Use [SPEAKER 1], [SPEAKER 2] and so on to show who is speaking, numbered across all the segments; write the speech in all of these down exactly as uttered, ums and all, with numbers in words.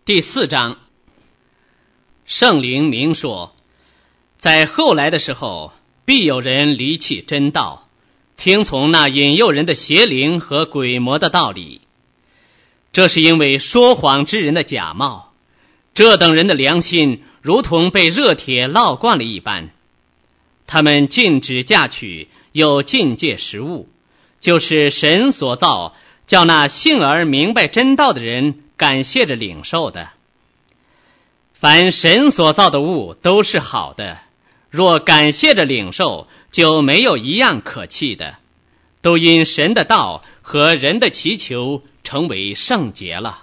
[SPEAKER 1] 第四章，圣灵明说，在后来的时候，必有人离弃真道，听从那引诱人的邪灵和鬼魔的道理。这是因为说谎之人的假冒，这等人的良心如同被热铁烙惯了一般。他们禁止嫁娶，又禁戒食物，就是神所造，叫那信而明白真道的人感谢着领受的。凡神所造的物都是好的，若感谢着领受，就没有一样可弃的，都因神的道和人的祈求成为圣洁了。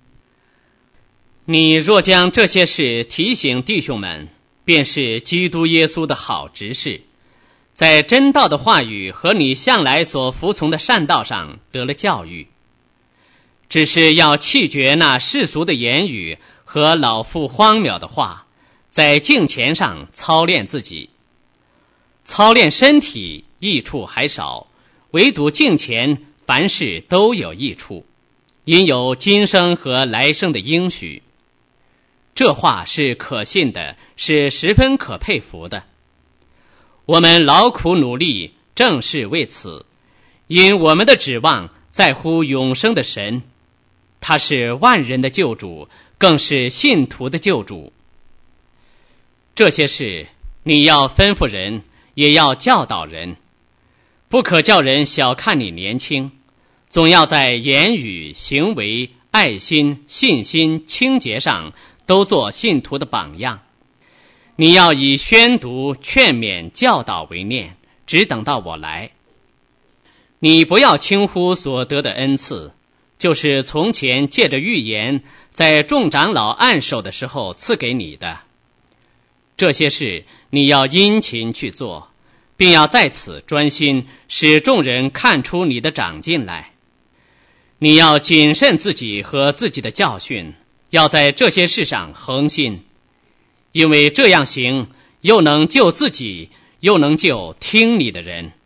[SPEAKER 1] 你若将这些事提醒弟兄们，便是基督耶稣的好执事，在真道的话语和你向来所服从的善道上得了教育。只是要弃绝那世俗的言语和老妇荒渺的话，在敬虔上操练自己。操练身体益处还少，唯独敬虔凡事都有益处，因有今生和来生的应许。这话是可信的，是十分可佩服的。我们劳苦努力，正是为此，因我们的指望在乎永生的神，他是万人的救主，更是信徒的救主。这些事你要吩咐人，也要教导人，不可叫人小看你年轻，总要在言语、行为、爱心、信心、清洁上都做信徒的榜样。你要以宣读、劝勉、教导为念，只等到我来。你不要轻忽所得的恩赐，就是从前借着预言在众长老按手的时候赐给你的。这些事你要殷勤去做，并要在此专心，使众人看出你的长进来。你要谨慎自己和自己的教训，要在这些事上恒心，因为这样行，又能救自己，又能救听你的人。